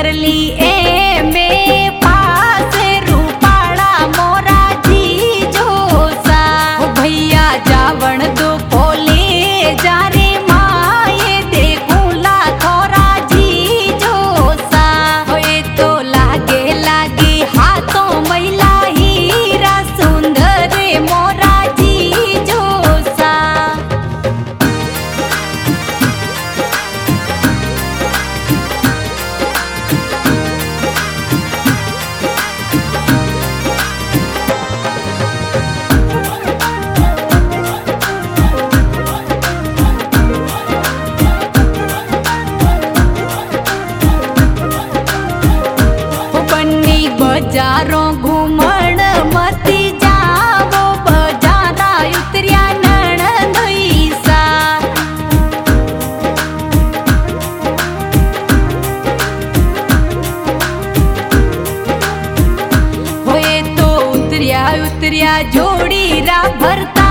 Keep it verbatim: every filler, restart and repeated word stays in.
कर ली ए में पास रूपाड़ा मोरा जी जोसा भैया जावण दो पोले जा रे माए देखूला थोड़ा जी जोसा होए तो लागे लागे हाथों मैला हीरा सुंदर मोरा जी जोसा। बजारों घूमण मती जावो बजारा उतरिया नणंदईसा होए तो उतरिया उतरिया जोड़ी रा भरता